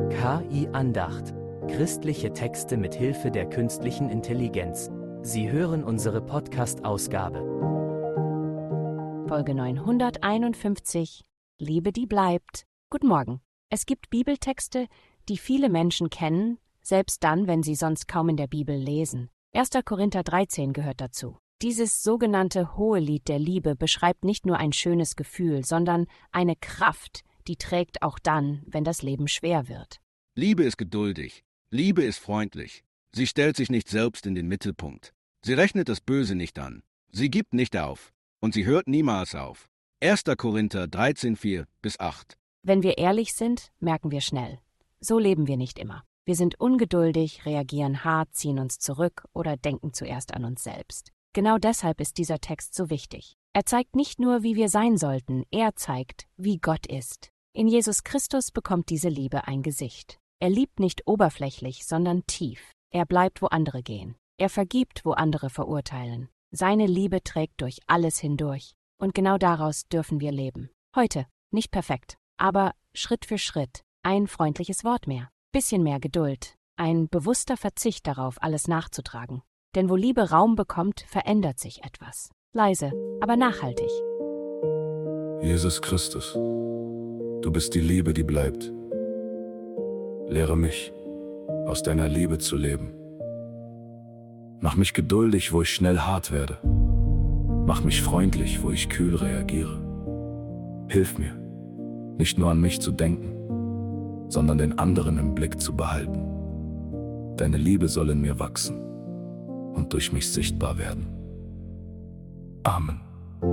KI Andacht. Christliche Texte mit Hilfe der künstlichen Intelligenz. Sie hören unsere Podcast-Ausgabe. Folge 951. Liebe, die bleibt. Guten Morgen. Es gibt Bibeltexte, die viele Menschen kennen, selbst dann, wenn sie sonst kaum in der Bibel lesen. 1. Korinther 13 gehört dazu. Dieses sogenannte Hohelied der Liebe beschreibt nicht nur ein schönes Gefühl, sondern eine Kraft, die trägt auch dann, wenn das Leben schwer wird. Liebe ist geduldig. Liebe ist freundlich. Sie stellt sich nicht selbst in den Mittelpunkt. Sie rechnet das Böse nicht an. Sie gibt nicht auf. Und sie hört niemals auf. 1. Korinther 13, 4-8. Wenn wir ehrlich sind, merken wir schnell. So leben wir nicht immer. Wir sind ungeduldig, reagieren hart, ziehen uns zurück oder denken zuerst an uns selbst. Genau deshalb ist dieser Text so wichtig. Er zeigt nicht nur, wie wir sein sollten, er zeigt, wie Gott ist. In Jesus Christus bekommt diese Liebe ein Gesicht. Er liebt nicht oberflächlich, sondern tief. Er bleibt, wo andere gehen. Er vergibt, wo andere verurteilen. Seine Liebe trägt durch alles hindurch. Und genau daraus dürfen wir leben. Heute, nicht perfekt, aber Schritt für Schritt. Ein freundliches Wort mehr, bisschen mehr Geduld, ein bewusster Verzicht darauf, alles nachzutragen. Denn wo Liebe Raum bekommt, verändert sich etwas. Leise, aber nachhaltig. Jesus Christus, du bist die Liebe, die bleibt. Lehre mich, aus deiner Liebe zu leben. Mach mich geduldig, wo ich schnell hart werde. Mach mich freundlich, wo ich kühl reagiere. Hilf mir, nicht nur an mich zu denken, sondern den anderen im Blick zu behalten. Deine Liebe soll in mir wachsen und durch mich sichtbar werden. Amen.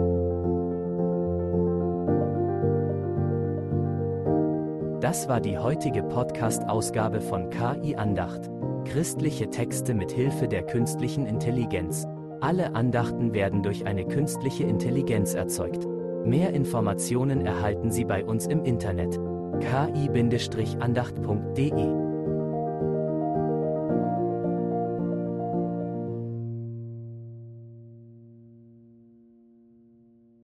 Das war die heutige Podcast-Ausgabe von KI Andacht. Christliche Texte mit Hilfe der künstlichen Intelligenz. Alle Andachten werden durch eine künstliche Intelligenz erzeugt. Mehr Informationen erhalten Sie bei uns im Internet: ki-andacht.de